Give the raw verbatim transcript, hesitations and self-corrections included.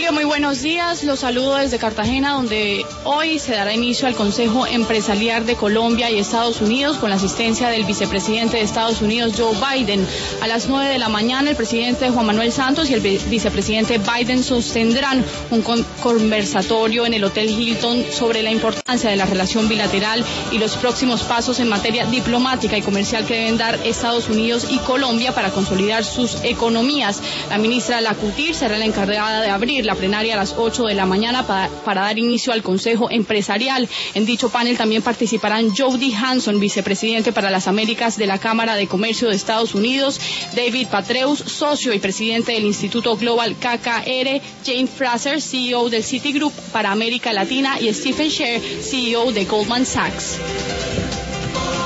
Julio, muy buenos días. Los saludo desde Cartagena, donde hoy se dará inicio al Consejo Empresarial de Colombia y Estados Unidos con la asistencia del vicepresidente de Estados Unidos, Joe Biden. A las nueve de la mañana, el presidente Juan Manuel Santos y el vicepresidente Biden sostendrán un conversatorio en el Hotel Hilton sobre la importancia de la relación bilateral y los próximos pasos en materia diplomática y comercial que deben dar Estados Unidos y Colombia para consolidar sus economías. La ministra Lacutir será la encargada de abrir la plenaria a las ocho de la mañana para, para dar inicio al Consejo Empresarial. En dicho panel también participarán Jody Hanson, vicepresidente para las Américas de la Cámara de Comercio de Estados Unidos, David Patreus, socio y presidente del Instituto Global K K R, Jane Fraser, C E O del Citigroup para América Latina, y Stephen Scher, C E O de Goldman Sachs.